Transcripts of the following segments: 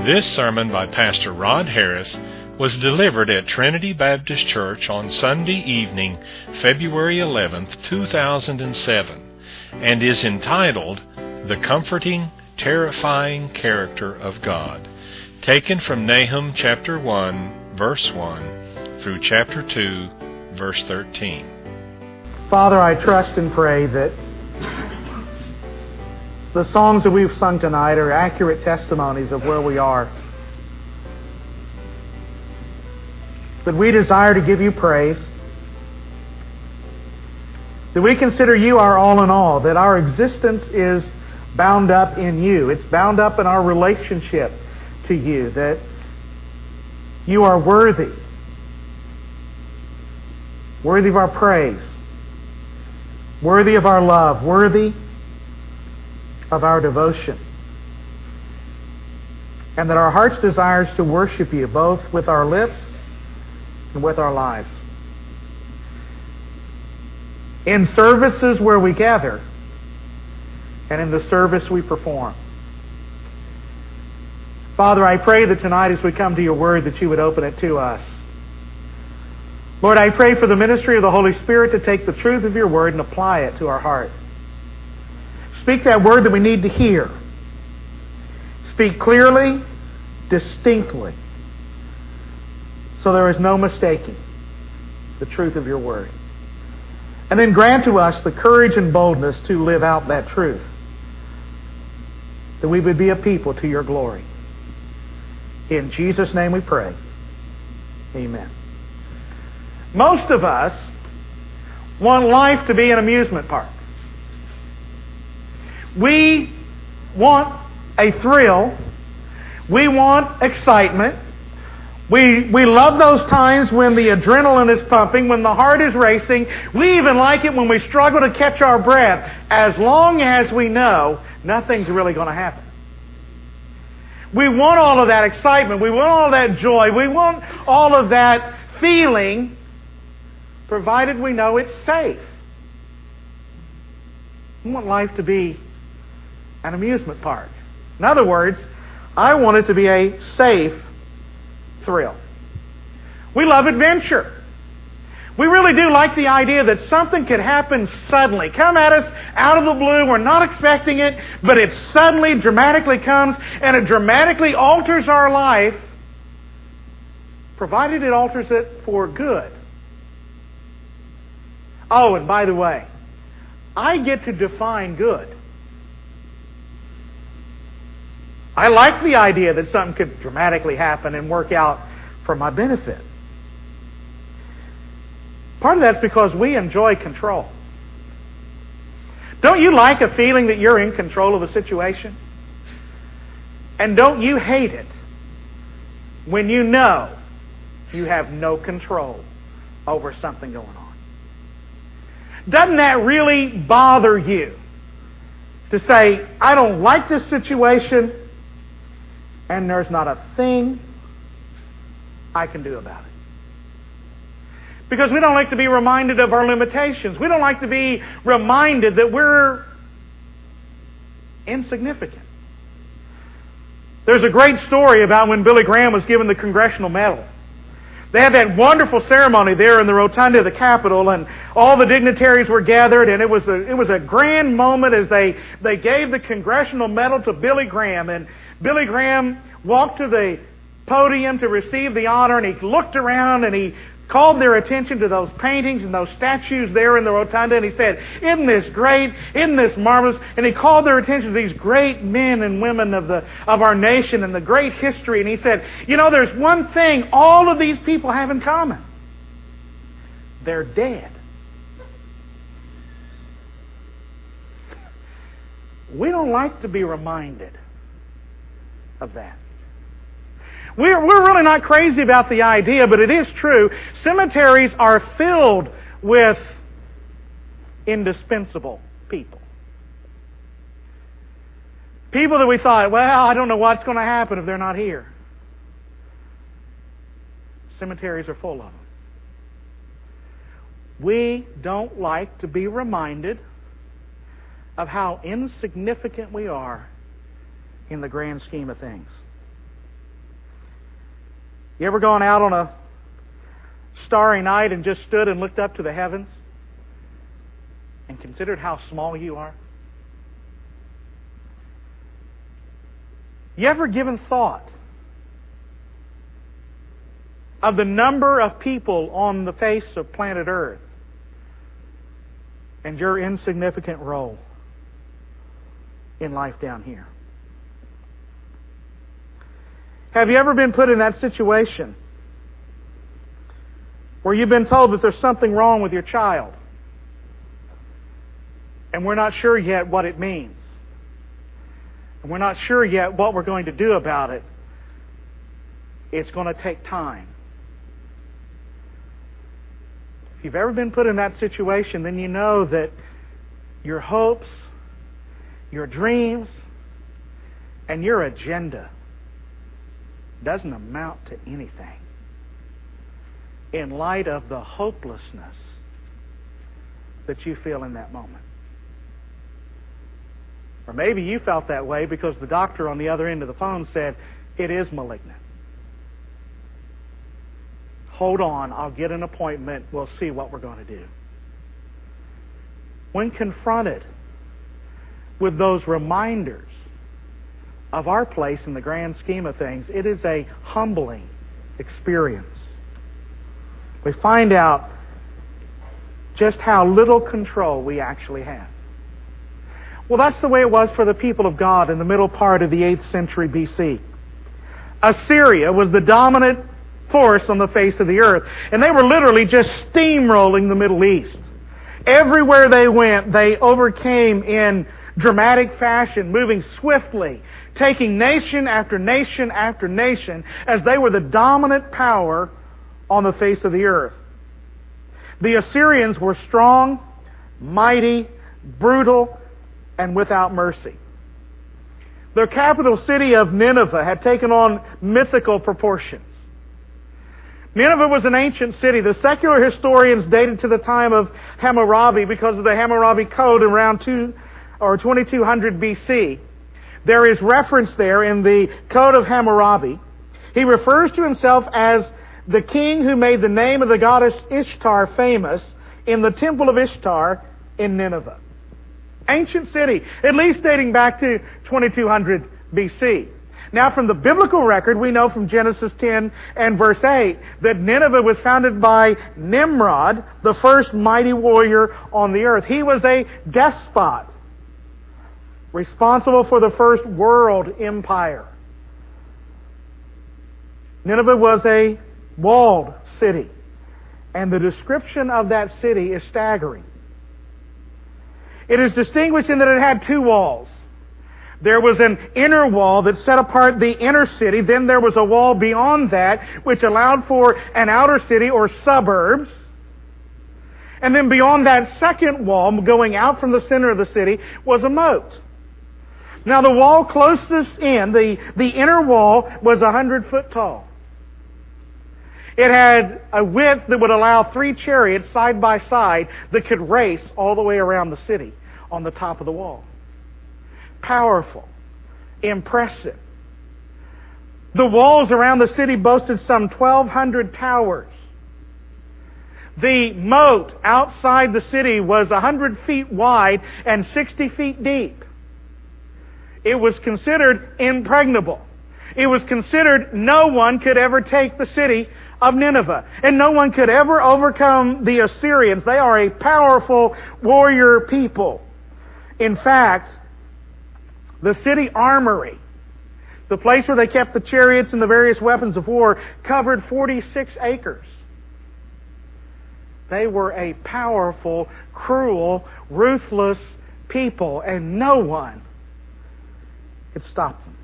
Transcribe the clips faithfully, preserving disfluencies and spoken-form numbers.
This sermon by Pastor Rod Harris was delivered at Trinity Baptist Church on Sunday evening, February eleventh, two thousand seven, and is entitled, The Comforting, Terrifying Character of God, taken from Nahum chapter one, verse one, through chapter two, verse thirteen. Father, I trust and pray that the songs that we've sung tonight are accurate testimonies of where we are. That we desire to give you praise. That we consider you our all in all. That our existence is bound up in you. It's bound up in our relationship to you. That you are worthy. Worthy of our praise. Worthy of our love. Worthy of our devotion. And that our heart's desires to worship you both with our lips and with our lives. In services where we gather and in the service we perform. Father, I pray that tonight as we come to your word that you would open it to us. Lord, I pray for the ministry of the Holy Spirit to take the truth of your word and apply it to our heart. Speak that word that we need to hear. Speak clearly, distinctly, so there is no mistaking the truth of your word. And then grant to us the courage and boldness to live out that truth, that we would be a people to your glory. In Jesus' name we pray. Amen. Most of us want life to be an amusement park. We want a thrill. We want excitement. We, we love those times when the adrenaline is pumping, when the heart is racing. We even like it when we struggle to catch our breath, as long as we know nothing's really going to happen. We want all of that excitement. We want all of that joy. We want all of that feeling, provided we know it's safe. We want life to be an amusement park. In other words, I want it to be a safe thrill. We love adventure. We really do like the idea that something could happen suddenly, come at us out of the blue. We're not expecting it, but it suddenly, dramatically comes, and it dramatically alters our life, provided it alters it for good. Oh, and by the way, I get to define good. I like the idea that something could dramatically happen and work out for my benefit. Part of that's because we enjoy control. Don't you like a feeling that you're in control of a situation? And don't you hate it when you know you have no control over something going on? Doesn't that really bother you to say, I don't like this situation, and there's not a thing I can do about it? Because we don't like to be reminded of our limitations. We don't like to be reminded that we're insignificant. There's a great story about when Billy Graham was given the Congressional Medal. They had that wonderful ceremony there in the rotunda of the Capitol, and all the dignitaries were gathered, and it was a, it was a grand moment as they, they gave the Congressional Medal to Billy Graham. And Billy Graham walked to the podium to receive the honor, and he looked around and he called their attention to those paintings and those statues there in the rotunda, and he said, isn't this great? Isn't this marvelous? And he called their attention to these great men and women of the of our nation and the great history, and he said, you know, there's one thing all of these people have in common. They're dead. We don't like to be reminded of that. We're, we're really not crazy about the idea, but it is true. Cemeteries are filled with indispensable people. People that we thought, well, I don't know what's going to happen if they're not here. Cemeteries are full of them. We don't like to be reminded of how insignificant we are in the grand scheme of things. You ever gone out on a starry night and just stood and looked up to the heavens and considered how small you are? You ever given thought of the number of people on the face of planet Earth and your insignificant role in life down here? Have you ever been put in that situation where you've been told that there's something wrong with your child and we're not sure yet what it means, and we're not sure yet what we're going to do about it? It's going to take time. If you've ever been put in that situation, then you know that your hopes, your dreams, and your agenda doesn't amount to anything in light of the hopelessness that you feel in that moment. Or maybe you felt that way because the doctor on the other end of the phone said, it is malignant. Hold on, I'll get an appointment, we'll see what we're going to do. When confronted with those reminders of our place in the grand scheme of things, it is a humbling experience. We find out just how little control we actually have. Well, that's the way it was for the people of God in the middle part of the eighth century B C. Assyria was the dominant force on the face of the earth, and they were literally just steamrolling the Middle East. Everywhere they went, they overcame in dramatic fashion, moving swiftly, taking nation after nation after nation, as they were the dominant power on the face of the earth. The Assyrians were strong, mighty, brutal, and without mercy. Their capital city of Nineveh had taken on mythical proportions. Nineveh was an ancient city. The secular historians dated to the time of Hammurabi because of the Hammurabi Code around two or twenty-two hundred B C. There is reference there in the Code of Hammurabi. He refers to himself as the king who made the name of the goddess Ishtar famous in the temple of Ishtar in Nineveh. Ancient city, at least dating back to twenty-two hundred B C. Now, from the biblical record, we know from Genesis ten and verse eight that Nineveh was founded by Nimrod, the first mighty warrior on the earth. He was a despot, responsible for the first world empire. Nineveh was a walled city, and the description of that city is staggering. It is distinguished in that it had two walls. There was an inner wall that set apart the inner city. Then there was a wall beyond that which allowed for an outer city or suburbs. And then beyond that second wall, going out from the center of the city, was a moat. Now the wall closest in, the, the inner wall, was a hundred foot tall. It had a width that would allow three chariots side by side that could race all the way around the city on the top of the wall. Powerful, impressive. The walls around the city boasted some twelve hundred towers. The moat outside the city was one hundred feet wide and sixty feet deep. It was considered impregnable. It was considered no one could ever take the city of Nineveh, and no one could ever overcome the Assyrians. They are a powerful warrior people. In fact, the city armory, the place where they kept the chariots and the various weapons of war, covered forty-six acres. They were a powerful, cruel, ruthless people, and no one could stop them.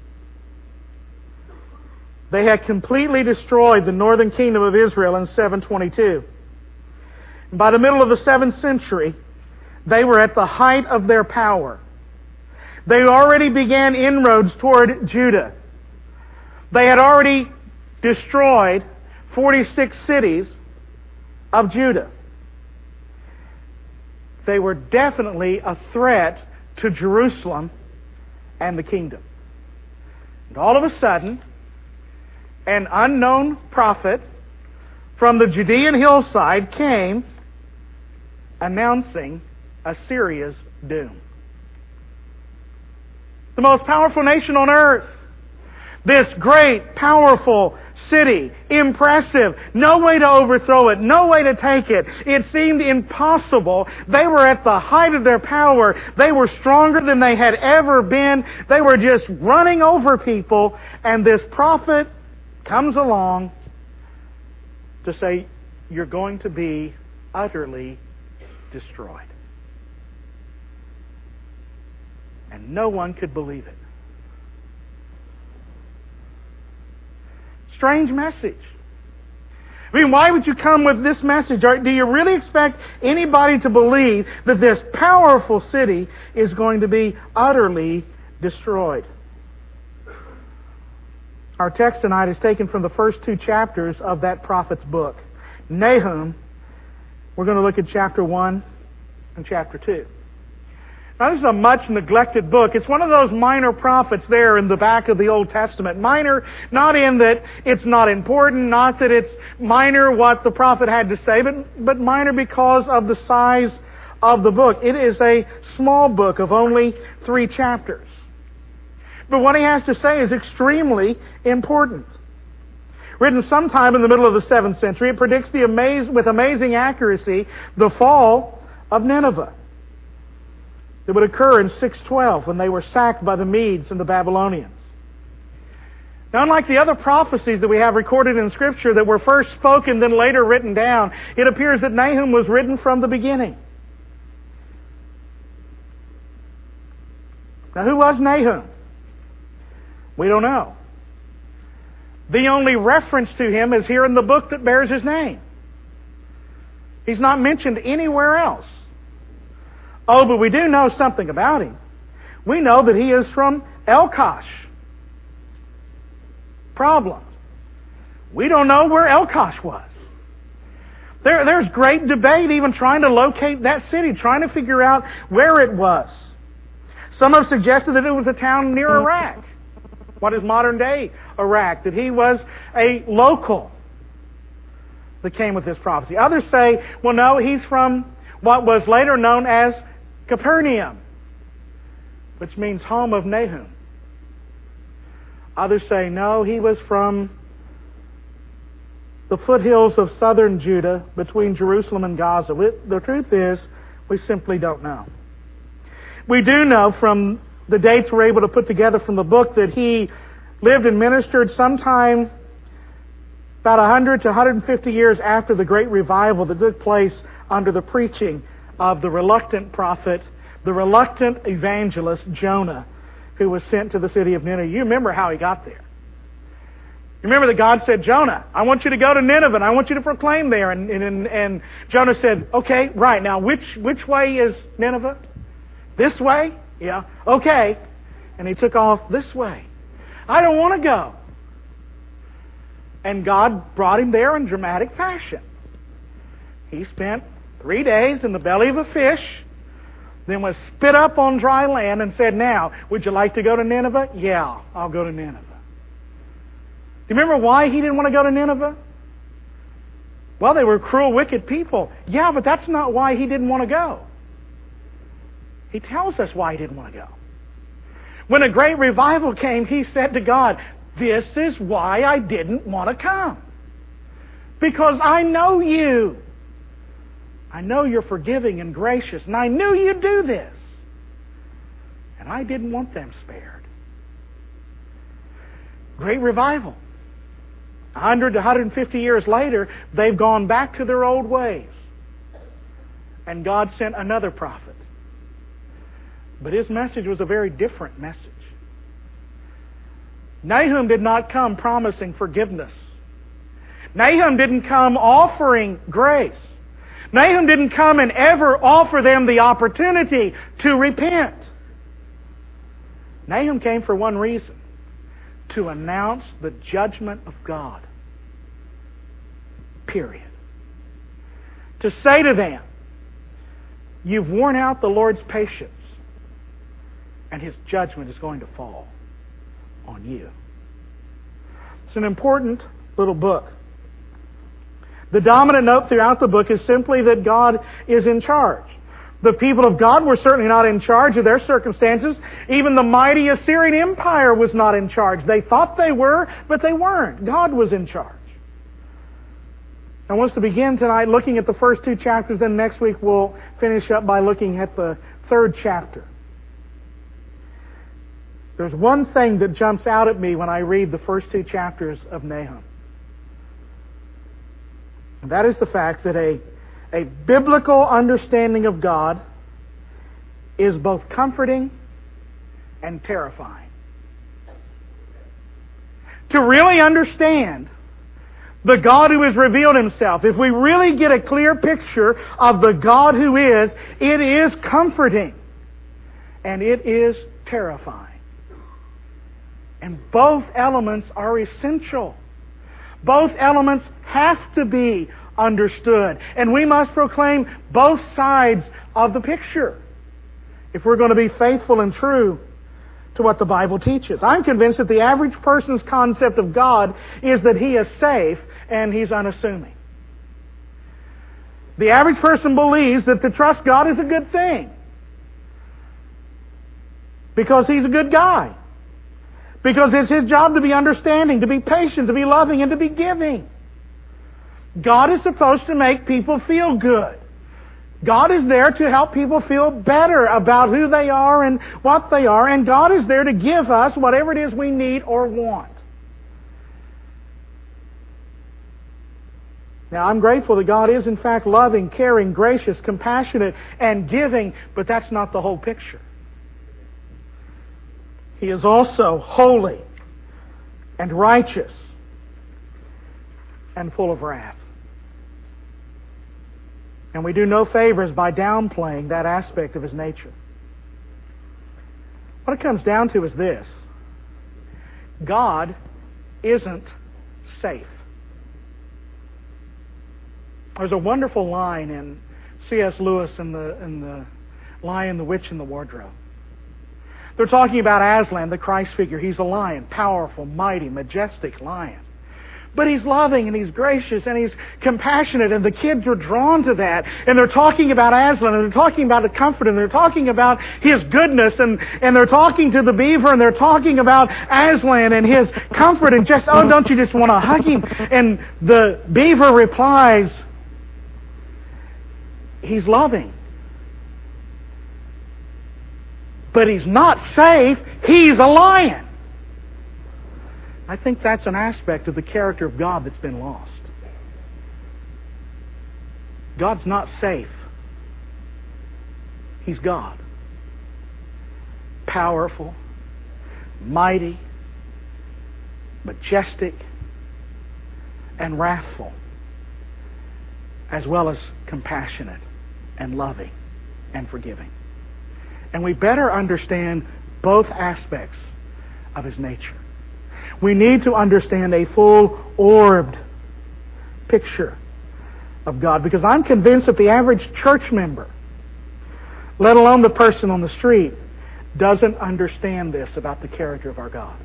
They had completely destroyed the northern kingdom of Israel in seven twenty-two. By the middle of the seventh century, they were at the height of their power. They already began inroads toward Judah. They had already destroyed forty-six cities of Judah. They were definitely a threat to Jerusalem and the kingdom. And all of a sudden, an unknown prophet from the Judean hillside came announcing Assyria's doom. The most powerful nation on earth. This great, powerful city, impressive, no way to overthrow it, no way to take it. It seemed impossible. They were at the height of their power. They were stronger than they had ever been. They were just running over people. And this prophet comes along to say, you're going to be utterly destroyed. And no one could believe it. Strange message. I mean, why would you come with this message? Do you really expect anybody to believe that this powerful city is going to be utterly destroyed? Our text tonight is taken from the first two chapters of that prophet's book. Nahum, we're going to look at chapter one and chapter two. Now, this is a much neglected book. It's one of those minor prophets there in the back of the Old Testament. Minor, not in that it's not important, not that it's minor what the prophet had to say, but, but minor because of the size of the book. It is a small book of only three chapters. But what he has to say is extremely important. Written sometime in the middle of the seventh century, it predicts the amaze, with amazing accuracy the fall of Nineveh. It would occur in six twelve when they were sacked by the Medes and the Babylonians. Now, unlike the other prophecies that we have recorded in Scripture that were first spoken then later written down, it appears that Nahum was written from the beginning. Now, who was Nahum? We don't know. The only reference to him is here in the book that bears his name. He's not mentioned anywhere else. Oh, but we do know something about him. We know that he is from Elkosh. Problem. We don't know where Elkosh was. There, there's great debate even trying to locate that city, trying to figure out where it was. Some have suggested that it was a town near Iraq. What is modern day Iraq? That he was a local that came with this prophecy. Others say, well, no, he's from what was later known as Capernaum, which means home of Nahum. Others say, no, he was from the foothills of southern Judah between Jerusalem and Gaza. The truth is, we simply don't know. We do know from the dates we're able to put together from the book that he lived and ministered sometime about one hundred to one hundred fifty years after the great revival that took place under the preaching of the reluctant prophet, the reluctant evangelist Jonah, who was sent to the city of Nineveh. You remember how he got there. You remember that God said, Jonah, I want you to go to Nineveh and I want you to proclaim there. And, and, and Jonah said, okay, right, now which, which way is Nineveh? This way? Yeah, okay. And he took off this way. I don't want to go. And God brought him there in dramatic fashion. He spent three days in the belly of a fish, then was spit up on dry land and said, now, would you like to go to Nineveh? Yeah, I'll go to Nineveh. Do you remember why he didn't want to go to Nineveh? Well, they were cruel, wicked people. Yeah, but that's not why he didn't want to go. He tells us why he didn't want to go. When a great revival came, he said to God, this is why I didn't want to come. Because I know you. I know you're forgiving and gracious, and I knew you'd do this. And I didn't want them spared. Great revival. one hundred to one hundred fifty years later, they've gone back to their old ways. And God sent another prophet. But his message was a very different message. Nahum did not come promising forgiveness. Nahum didn't come offering grace. Nahum didn't come and ever offer them the opportunity to repent. Nahum came for one reason: to announce the judgment of God. Period. To say to them, you've worn out the Lord's patience, and His judgment is going to fall on you. It's an important little book. The dominant note throughout the book is simply that God is in charge. The people of God were certainly not in charge of their circumstances. Even the mighty Assyrian Empire was not in charge. They thought they were, but they weren't. God was in charge. I want us to begin tonight looking at the first two chapters, then next week we'll finish up by looking at the third chapter. There's one thing that jumps out at me when I read the first two chapters of Nahum. And that is the fact that a, a biblical understanding of God is both comforting and terrifying. To really understand the God who has revealed Himself, if we really get a clear picture of the God who is, it is comforting and it is terrifying. And both elements are essential. Both elements have to be understood. And we must proclaim both sides of the picture if we're going to be faithful and true to what the Bible teaches. I'm convinced that the average person's concept of God is that He is safe and He's unassuming. The average person believes that to trust God is a good thing because He's a good guy. Because it's His job to be understanding, to be patient, to be loving, and to be giving. God is supposed to make people feel good. God is there to help people feel better about who they are and what they are. And God is there to give us whatever it is we need or want. Now, I'm grateful that God is in fact loving, caring, gracious, compassionate, and giving, but that's not the whole picture. He is also holy and righteous and full of wrath. And we do no favors by downplaying that aspect of His nature. What it comes down to is this: God isn't safe. There's a wonderful line in C S Lewis in the, in the Lion, the Witch, and the Wardrobe. They're talking about Aslan, the Christ figure. He's a lion, powerful, mighty, majestic lion. But He's loving and He's gracious and He's compassionate, and the kids are drawn to that. And they're talking about Aslan, and they're talking about the comfort, and they're talking about His goodness, and, and they're talking to the beaver, and they're talking about Aslan and his comfort, and just, oh, don't you just want to hug him? And the beaver replies, He's loving. But He's not safe. He's a lion. I think that's an aspect of the character of God that's been lost. God's not safe. He's God. Powerful, mighty, majestic, and wrathful, as well as compassionate and loving and forgiving. And we better understand both aspects of His nature. We need to understand a full-orbed picture of God, because I'm convinced that the average church member, let alone the person on the street, doesn't understand this about the character of our God.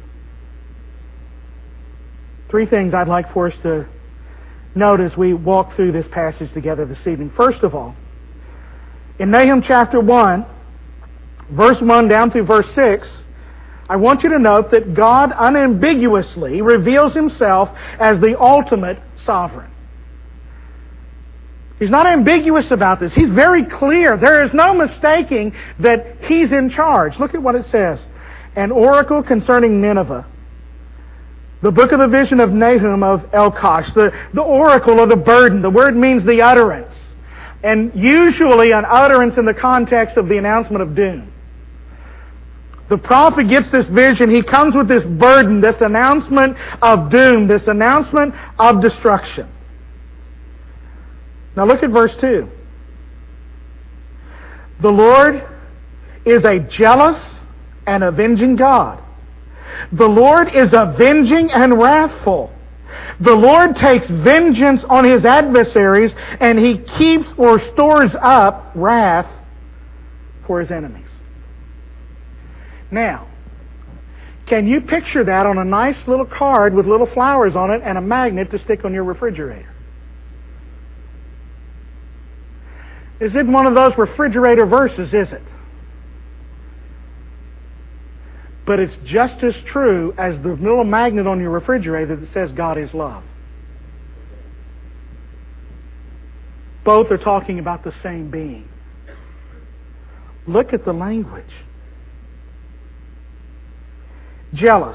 Three things I'd like for us to note as we walk through this passage together this evening. First of all, in Nahum chapter one, verse one down through verse six, I want you to note that God unambiguously reveals Himself as the ultimate sovereign. He's not ambiguous about this. He's very clear. There is no mistaking that He's in charge. Look at what it says. An oracle concerning Nineveh. The book of the vision of Nahum of Elkosh. The, the oracle or the burden. The word means the utterance. And usually an utterance in the context of the announcement of doom. The prophet gets this vision. He comes with this burden, this announcement of doom, this announcement of destruction. Now look at verse two. The Lord is a jealous and avenging God. The Lord is avenging and wrathful. The Lord takes vengeance on His adversaries, and He keeps or stores up wrath for His enemies. Now, Can you picture that on a nice little card with little flowers on it and a magnet to stick on your refrigerator? Is it one of those refrigerator verses, is it? But it's just as true as the little magnet on your refrigerator that says God is love. Both are talking about the same being. Look at the language. Jealous,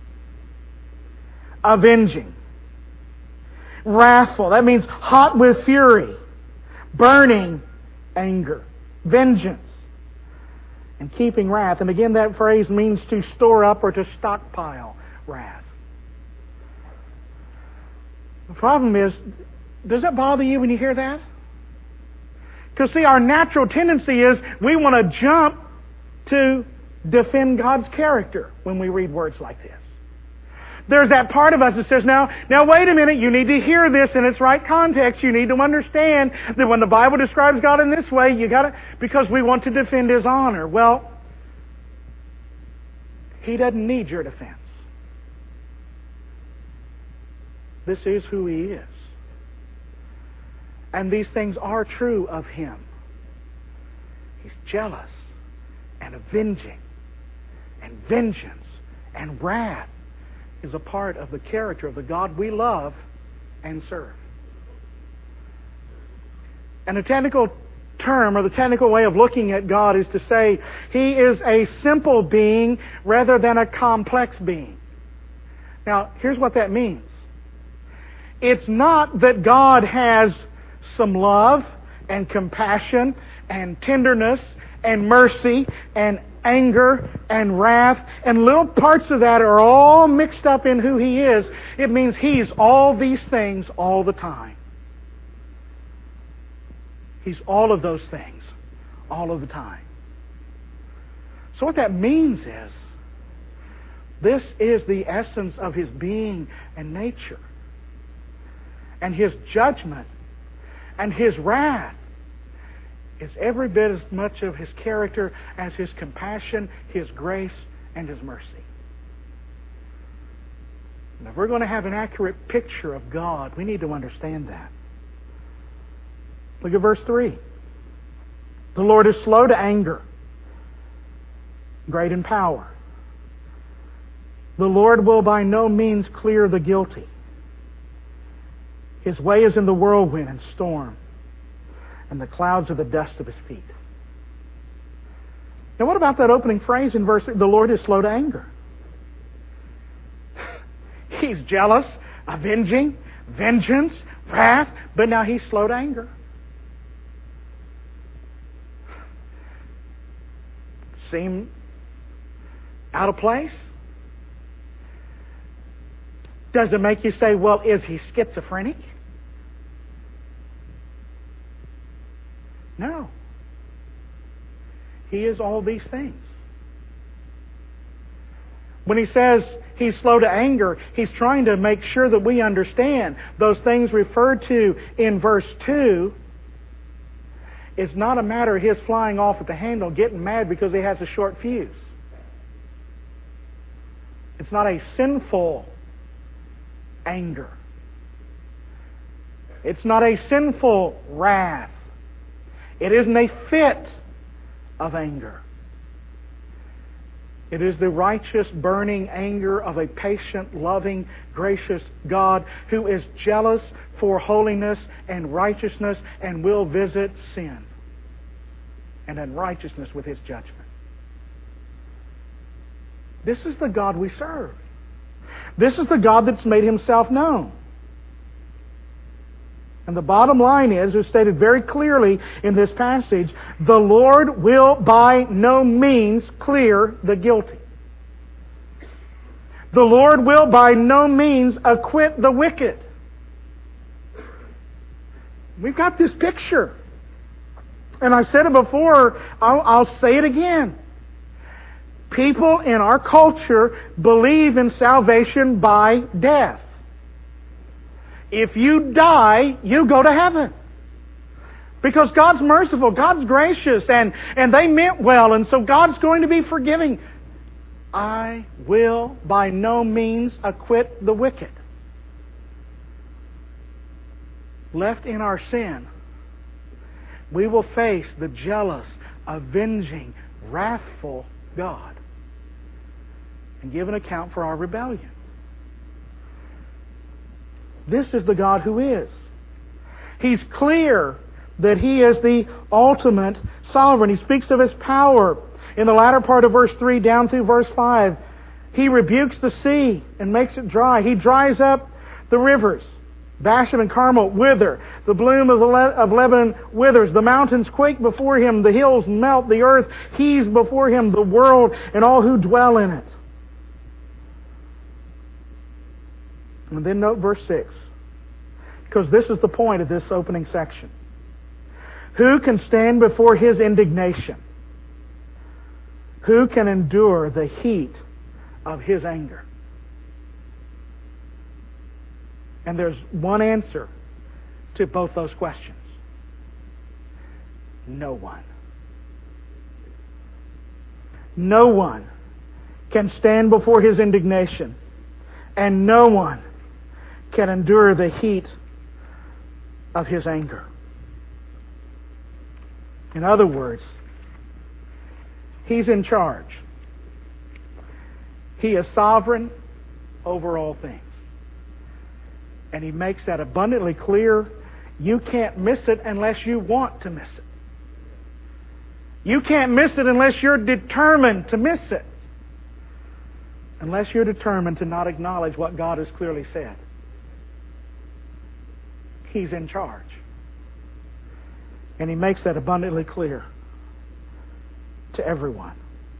avenging, wrathful. That means hot with fury, burning anger, vengeance, and keeping wrath. And again, that phrase means to store up or to stockpile wrath. The problem is, does that bother you when you hear that? Because see, our natural tendency is we want to jump to defend God's character when we read words like this. There's that part of us that says, now, now wait a minute, you need to hear this in its right context. You need to understand that when the Bible describes God in this way, you got to, because we want to defend His honor. Well, He doesn't need your defense. This is who He is. And these things are true of Him. He's jealous and avenging, and vengeance and wrath is a part of the character of the God we love and serve. And the technical term or the technical way of looking at God is to say He is a simple being rather than a complex being. Now, here's what that means. It's not that God has some love and compassion and tenderness and mercy and anger and wrath, and little parts of that are all mixed up in who He is. It means He's all these things all the time. He's all of those things all of the time. So what that means is, this is the essence of His being and nature. And His judgment and His wrath is every bit as much of His character as His compassion, His grace, and His mercy. And if we're going to have an accurate picture of God, we need to understand that. Look at verse three. The Lord is slow to anger, great in power. The Lord will by no means clear the guilty. His way is in the whirlwind and storm, and the clouds are the dust of His feet. Now what about that opening phrase in verse, the Lord is slow to anger? He's jealous, avenging, vengeance, wrath, but now He's slow to anger. Seem out of place? Does it make you say, well, is He schizophrenic? No. He is all these things. When He says He's slow to anger, He's trying to make sure that we understand those things referred to in verse two. It's not a matter of His flying off at the handle, getting mad because He has a short fuse. It's not a sinful anger. It's not a sinful wrath. It isn't a fit of anger. It is the righteous, burning anger of a patient, loving, gracious God who is jealous for holiness and righteousness and will visit sin and unrighteousness with His judgment. This is the God we serve. This is the God that's made Himself known. And the bottom line is, as stated very clearly in this passage, the Lord will by no means clear the guilty. The Lord will by no means acquit the wicked. We've got this picture. And I said it before, I'll, I'll say it again. People in our culture believe in salvation by death. If you die, you go to heaven. Because God's merciful, God's gracious, and, and they meant well, and so God's going to be forgiving. I will by no means acquit the wicked. Left in our sin, we will face the jealous, avenging, wrathful God and give an account for our rebellion. This is the God who is. He's clear that He is the ultimate sovereign. He speaks of His power in the latter part of verse three down through verse five. He rebukes the sea and makes it dry. He dries up the rivers. Bashan and Carmel wither. The bloom of, the Le- of Lebanon withers. The mountains quake before Him. The hills melt. The earth heaves before Him. The world and all who dwell in it. And then note verse six. Because this is the point of this opening section. Who can stand before His indignation? Who can endure the heat of His anger? And there's one answer to both those questions. No one. No one can stand before His indignation, and no one can endure the heat of His anger. In other words, He's in charge. He is sovereign over all things. And He makes that abundantly clear. You can't miss it unless you want to miss it. You can't miss it unless you're determined to miss it. Unless you're determined to not acknowledge what God has clearly said. He's in charge. And He makes that abundantly clear to everyone.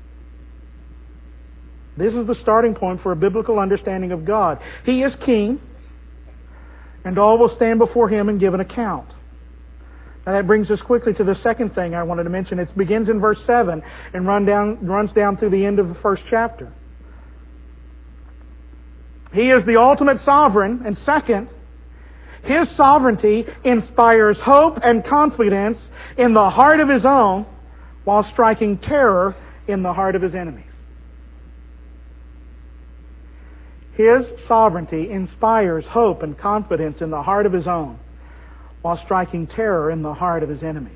This is the starting point for a biblical understanding of God. He is King, and all will stand before Him and give an account. Now that brings us quickly to the second thing I wanted to mention. It begins in verse seven and run down, runs down through the end of the first chapter. He is the ultimate sovereign, and second, His sovereignty inspires hope and confidence in the heart of His own while striking terror in the heart of His enemies. His sovereignty inspires hope and confidence in the heart of His own while striking terror in the heart of His enemies.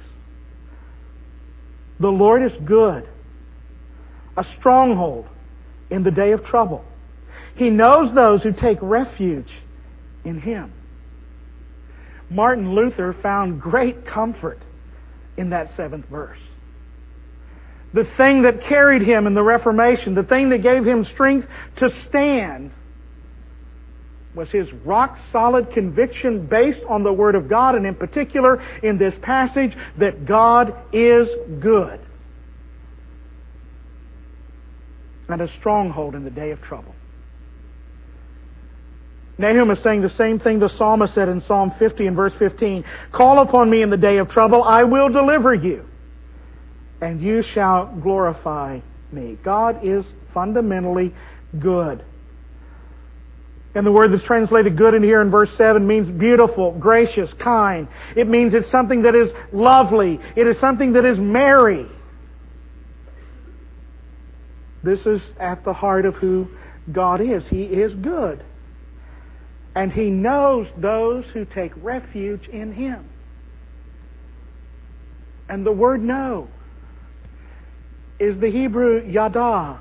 The Lord is good, a stronghold in the day of trouble. He knows those who take refuge in Him. Martin Luther found great comfort in that seventh verse. The thing that carried him in the Reformation, the thing that gave him strength to stand, was his rock-solid conviction based on the Word of God, and in particular in this passage, that God is good and a stronghold in the day of trouble. Nahum is saying the same thing the psalmist said in Psalm fifty and verse fifteen. Call upon me in the day of trouble, I will deliver you, and you shall glorify me. God is fundamentally good. And the word that's translated good in here in verse seven means beautiful, gracious, kind. It means it's something that is lovely. It is something that is merry. This is at the heart of who God is. He is good. And He knows those who take refuge in Him. And the word know is the Hebrew yada,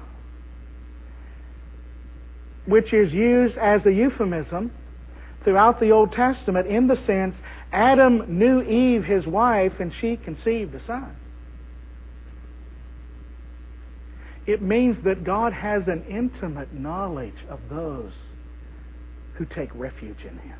which is used as a euphemism throughout the Old Testament in the sense Adam knew Eve, his wife, and she conceived a son. It means that God has an intimate knowledge of those who take refuge in Him.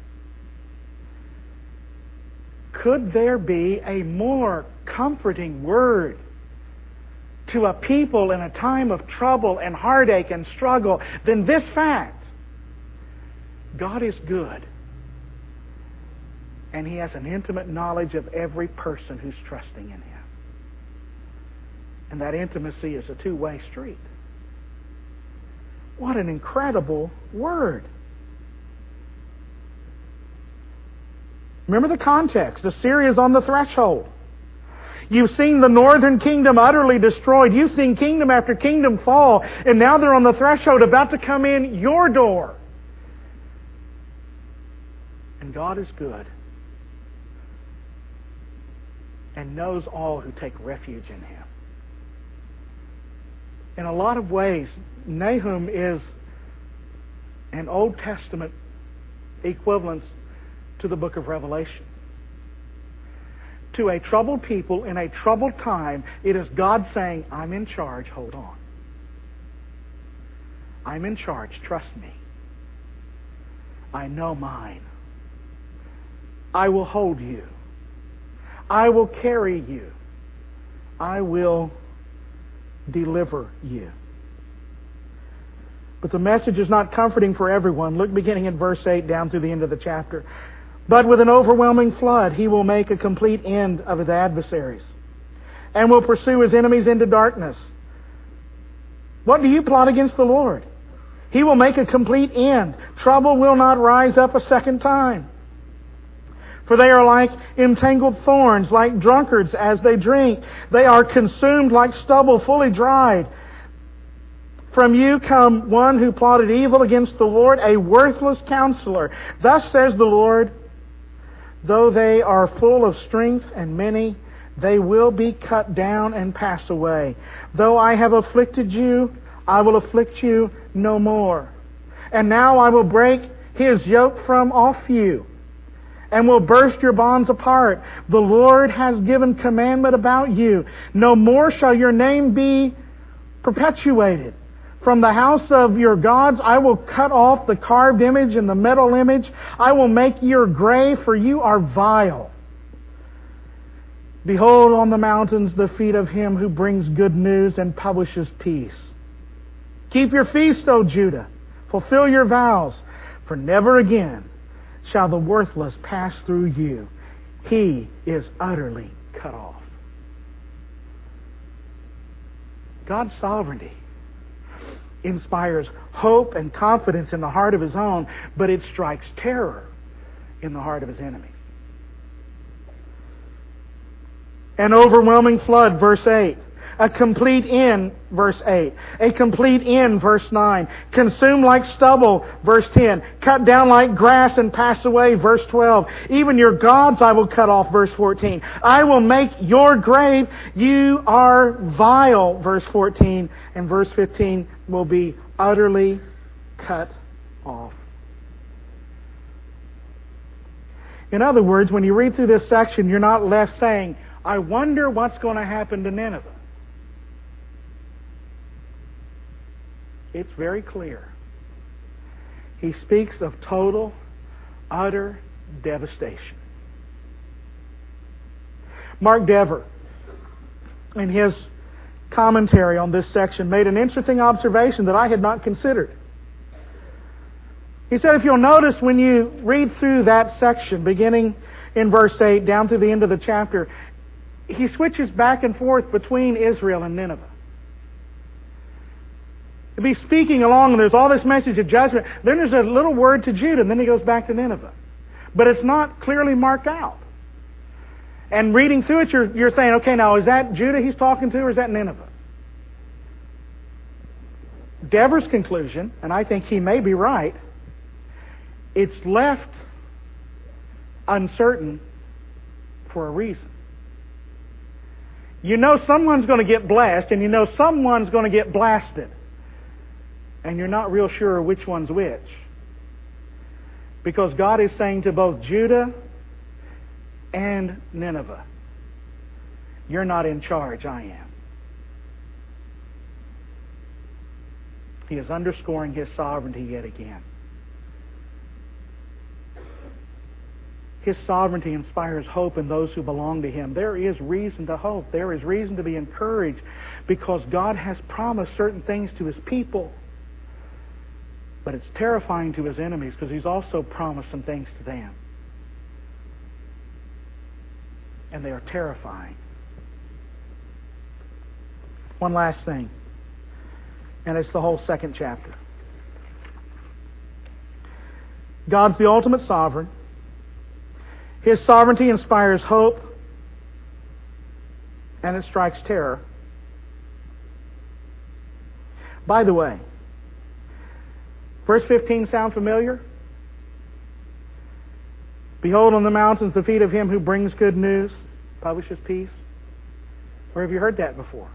Could there be a more comforting word to a people in a time of trouble and heartache and struggle than this fact? God is good, and He has an intimate knowledge of every person who's trusting in Him. And that intimacy is a two-way street. What an incredible word. Remember the context. Assyria is on the threshold. You've seen the northern kingdom utterly destroyed. You've seen kingdom after kingdom fall. And now they're on the threshold about to come in your door. And God is good and knows all who take refuge in Him. In a lot of ways, Nahum is an Old Testament equivalent to the book of Revelation. To a troubled people in a troubled time, it is God saying, I'm in charge, hold on. I'm in charge, trust me. I know mine. I will hold you. I will carry you. I will deliver you. But the message is not comforting for everyone. Look beginning in verse eight down through the end of the chapter. But with an overwhelming flood, He will make a complete end of His adversaries and will pursue His enemies into darkness. What do you plot against the Lord? He will make a complete end. Trouble will not rise up a second time. For they are like entangled thorns, like drunkards as they drink. They are consumed like stubble fully dried. From you come one who plotted evil against the Lord, a worthless counselor. Thus says the Lord, though they are full of strength and many, they will be cut down and pass away. Though I have afflicted you, I will afflict you no more. And now I will break His yoke from off you, and will burst your bonds apart. The Lord has given commandment about you. No more shall your name be perpetuated. From the house of your gods I will cut off the carved image and the metal image. I will make your grave, for you are vile. Behold on the mountains the feet of Him who brings good news and publishes peace. Keep your feast, O Judah. Fulfill your vows, for never again shall the worthless pass through you. He is utterly cut off. God's sovereignty inspires hope and confidence in the heart of His own, but it strikes terror in the heart of His enemies. An overwhelming flood, verse eight. A complete end, verse eight. A complete end, verse nine. Consumed like stubble, verse ten. Cut down like grass and pass away, verse twelve. Even your gods I will cut off, verse fourteen. I will make your grave, you are vile, verse fourteen. And verse fifteen will be utterly cut off. In other words, when you read through this section, you're not left saying, I wonder what's going to happen to Nineveh. It's very clear. He speaks of total, utter devastation. Mark Dever, in his commentary on this section, made an interesting observation that I had not considered. He said, if you'll notice when you read through that section, beginning in verse eight, down through the end of the chapter, he switches back and forth between Israel and Nineveh. He'll be speaking along, and there's all this message of judgment. Then there's a little word to Judah, and then he goes back to Nineveh. But it's not clearly marked out. And reading through it, you're, you're saying, okay, now is that Judah he's talking to, or is that Nineveh? Dever's conclusion, and I think he may be right, it's left uncertain for a reason. You know someone's going to get blessed, and you know someone's going to get blasted. And you're not real sure which one's which. Because God is saying to both Judah and Nineveh, you're not in charge, I am. He is underscoring His sovereignty yet again. His sovereignty inspires hope in those who belong to Him. There is reason to hope. There is reason to be encouraged because God has promised certain things to His people. But it's terrifying to His enemies because He's also promised some things to them. And they are terrifying. One last thing. And it's the whole second chapter. God's the ultimate sovereign. His sovereignty inspires hope. and it strikes terror. By the way, verse fifteen sound familiar? Behold on the mountains the feet of him who brings good news, publishes peace. Where have you heard that before?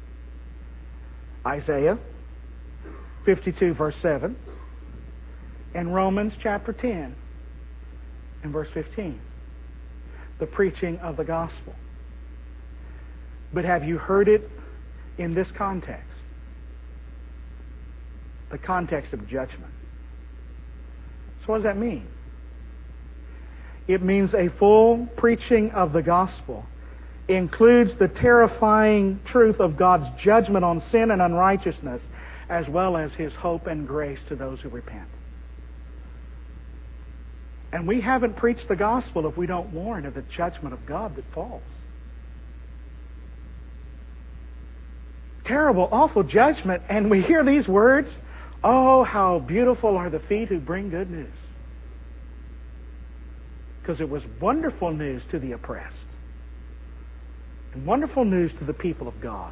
Isaiah fifty-two verse seven and Romans chapter ten and verse fifteen. The preaching of the gospel. But have you heard it in this context? The context of judgment. So what does that mean? It means a full preaching of the gospel includes the terrifying truth of God's judgment on sin and unrighteousness, as well as His hope and grace to those who repent. And we haven't preached the gospel if we don't warn of the judgment of God that falls. Terrible, awful judgment. And we hear these words, oh, how beautiful are the feet who bring good news. Because it was wonderful news to the oppressed. And wonderful news to the people of God.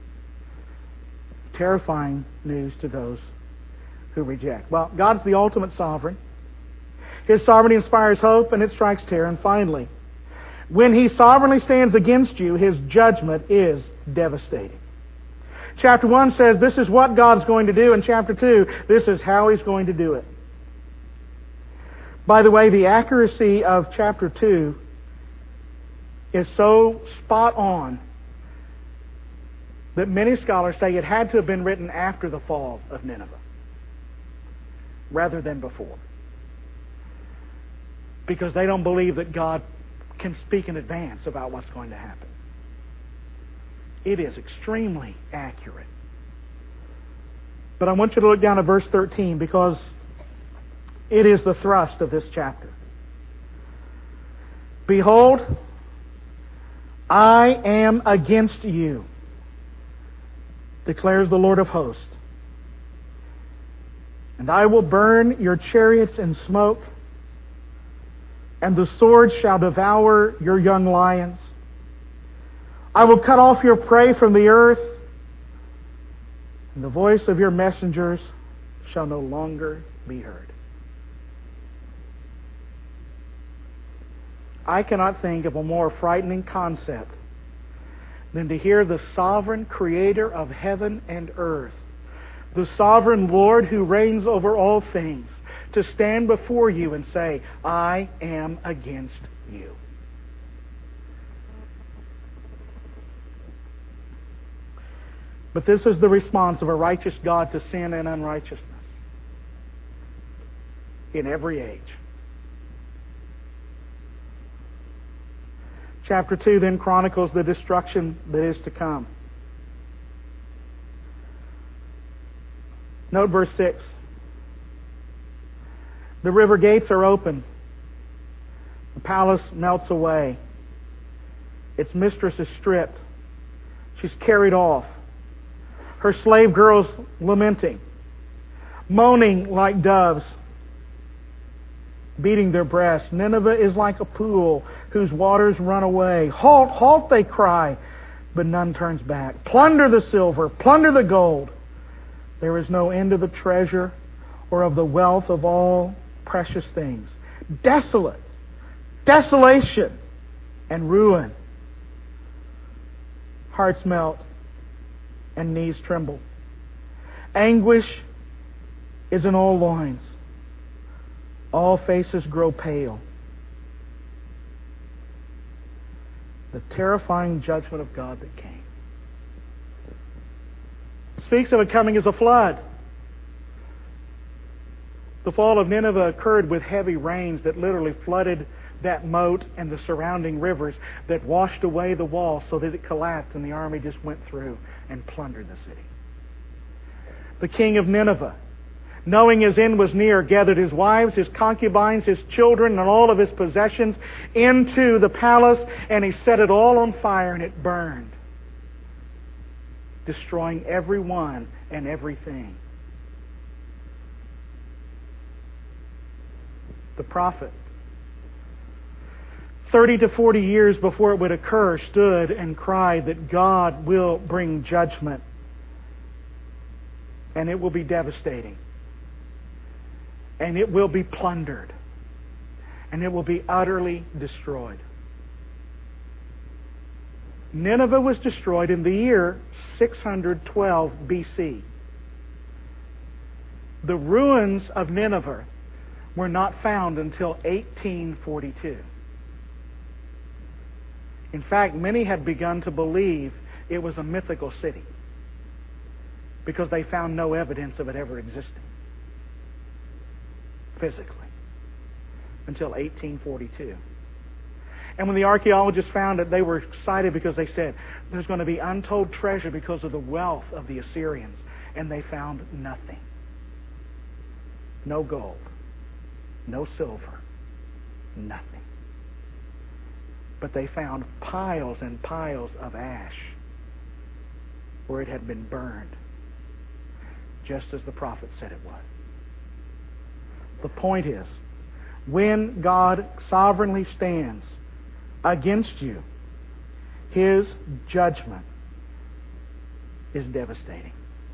Terrifying news to those who reject. Well, God's the ultimate sovereign. His sovereignty inspires hope and it strikes terror. And finally, when He sovereignly stands against you, His judgment is devastating. Chapter one says this is what God's going to do. And chapter two, this is how He's going to do it. By the way, the accuracy of chapter two is so spot on that many scholars say it had to have been written after the fall of Nineveh rather than before. Because they don't believe that God can speak in advance about what's going to happen. It is extremely accurate. But I want you to look down at verse thirteen because it is the thrust of this chapter. Behold, I am against you, declares the Lord of hosts. And I will burn your chariots in smoke, and the sword shall devour your young lions. I will cut off your prey from the earth, and the voice of your messengers shall no longer be heard. I cannot think of a more frightening concept than to hear the sovereign Creator of heaven and earth, the sovereign Lord who reigns over all things, to stand before you and say, I am against you. But this is the response of a righteous God to sin and unrighteousness in every age. Chapter two then chronicles the destruction that is to come. Note verse six. The river gates are open. The palace melts away. Its mistress is stripped. She's carried off. Her slave girls lamenting, moaning like doves, beating their breasts. Nineveh is like a pool whose waters run away. Halt, halt, they cry, but none turns back. Plunder the silver, plunder the gold. There is no end of the treasure or of the wealth of all precious things. Desolate, desolation, and ruin. Hearts melt and knees tremble. Anguish is in all loins. All faces grow pale. The terrifying judgment of God that came. It speaks of it coming as a flood. The fall of Nineveh occurred with heavy rains that literally flooded that moat and the surrounding rivers that washed away the wall so that it collapsed and the army just went through and plundered the city. The king of Nineveh, knowing his end was near, gathered his wives, his concubines, his children, and all of his possessions into the palace, and he set it all on fire, and it burned, destroying everyone and everything. The prophet thirty to forty years before it would occur, stood and cried that God will bring judgment. And it will be devastating. And it will be plundered. And it will be utterly destroyed. Nineveh was destroyed in the year six hundred twelve B C. The ruins of Nineveh were not found until eighteen forty-two. In fact, many had begun to believe it was a mythical city because they found no evidence of it ever existing physically until eighteen forty-two. And when the archaeologists found it, they were excited because they said, there's going to be untold treasure because of the wealth of the Assyrians. And they found nothing. No gold. No silver. Nothing. But they found piles and piles of ash where it had been burned, just as the prophet said it was. The point is, when God sovereignly stands against you, His judgment is devastating.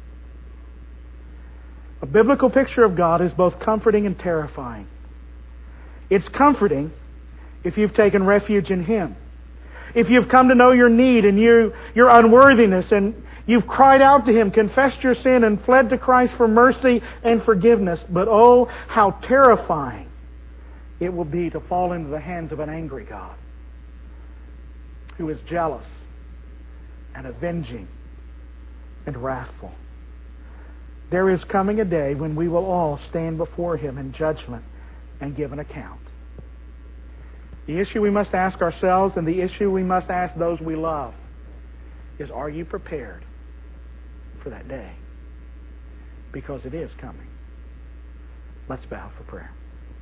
A biblical picture of God is both comforting and terrifying. It's comforting if you've taken refuge in Him. If you've come to know your need and you, your unworthiness, and you've cried out to Him, confessed your sin, and fled to Christ for mercy and forgiveness. But oh, how terrifying it will be to fall into the hands of an angry God who is jealous and avenging and wrathful. There is coming a day when we will all stand before Him in judgment and give an account. The issue we must ask ourselves, and the issue we must ask those we love, is, are you prepared for that day? Because it is coming. Let's bow for prayer.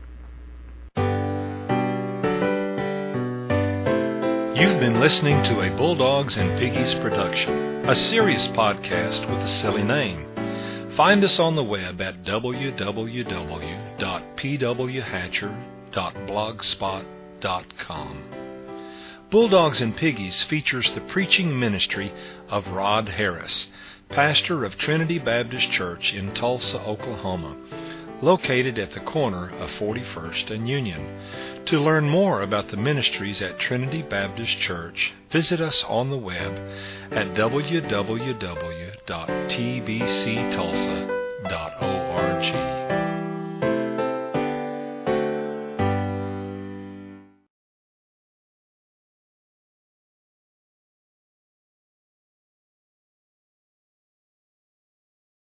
You've been listening to a Bulldogs and Piggies production, a serious podcast with a silly name. Find us on the web at w w w dot p w hatcher dot blogspot dot com. Bulldogs and Piggies features the preaching ministry of Rod Harris, pastor of Trinity Baptist Church in Tulsa, Oklahoma, located at the corner of forty-first and Union. To learn more about the ministries at Trinity Baptist Church, visit us on the web at w w w dot t b c tulsa dot org.